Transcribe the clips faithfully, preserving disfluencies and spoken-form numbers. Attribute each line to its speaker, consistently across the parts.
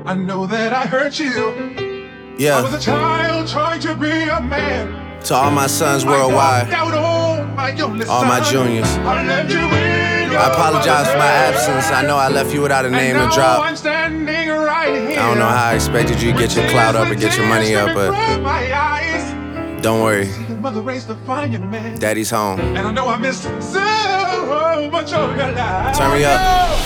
Speaker 1: I know that I hurt you.
Speaker 2: Yeah.
Speaker 1: I was a child trying to be a man.
Speaker 2: To all my sons worldwide,
Speaker 1: all my,
Speaker 2: all my juniors, I apologize for my absence. I know I left you without a name to drop.
Speaker 1: I'm standing right here.
Speaker 2: I don't know how I expected you to get your clout up and get your money up, but don't worry, Daddy's home.
Speaker 1: And I know I missed so much of your life.
Speaker 2: Turn me up.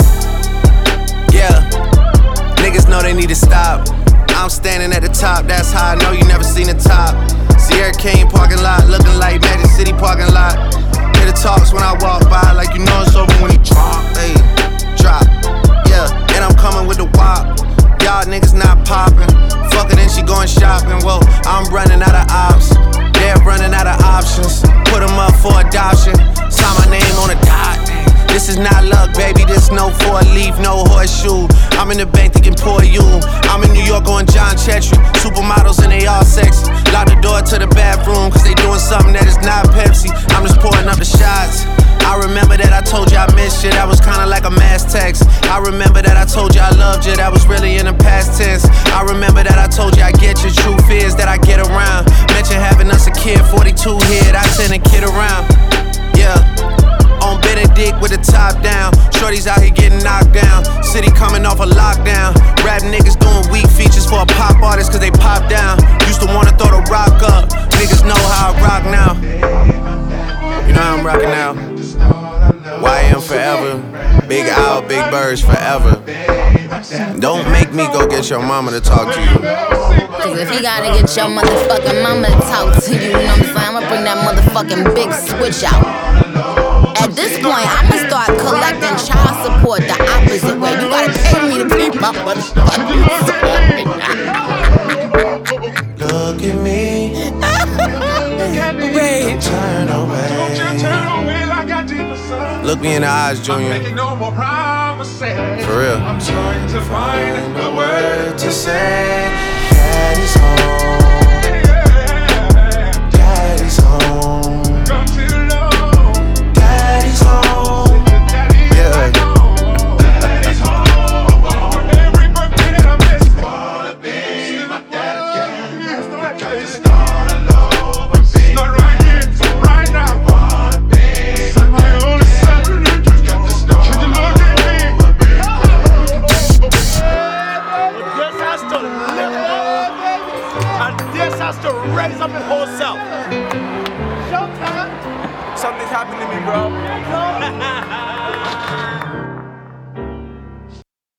Speaker 2: Yeah, niggas know they need to stop. I'm standing at the top, that's how I know you never seen the top. Sierra Kane parking lot, looking like Magic City parking lot. Hear the talks when I walk by, like you know it's over when he drop. Hey, drop, yeah, and I'm coming with the wop. Y'all niggas not popping. Fuck it and she going shopping. Whoa, I'm running out of ops. They're running out of options. Put them up for adoption. Sign my name on a dot. This is not luck, baby, this no four leaf, no horseshoe. I'm in the bank thinking poor you. I'm in New York on John Chetry. Supermodels and they all sexy. Lock the door to the bathroom, cause they doing something that is not Pepsi. I'm just pouring up the shots. I remember that I told you I missed you, that was kinda like a mass text. I remember that I told you I loved you, that was really in the past tense. I remember that I told you I get you, truth is that I get around. Mention having us a kid, forty-two hit, I send a kid around. Yeah. On Benedict with the top down. Shorties out here getting knocked down. City coming off a lockdown. Rap niggas doing weak features for a pop artist cause they pop down. Used to wanna throw the rock up. Niggas know how I rock now. You know how I'm rocking now. Y M forever. Big Al, Big Birds forever. Don't make me go get your mama to talk to you.
Speaker 3: Cause if you gotta get your motherfucking mama to talk to you, you know what I'm saying? I'ma bring that motherfucking big switch out. At this point, I'ma start collecting child support the opposite way. You gotta pay me to be my motherfucking
Speaker 2: Look at me.
Speaker 3: Wait.
Speaker 2: Turn away. Look me in the eyes, Junior. For real.
Speaker 1: I'm trying to find
Speaker 2: a word to say. Daddy's home. Daddy's home. Daddy's home. Yeah.
Speaker 1: Daddy's home. Every birthday that I miss. Wanna be my daddy. Start all over. Start right here, right now. Wanna be my only son. Can you look at me?
Speaker 4: This has to live up, and this has to raise up in whole self. Showtime. Something's happening to me, bro.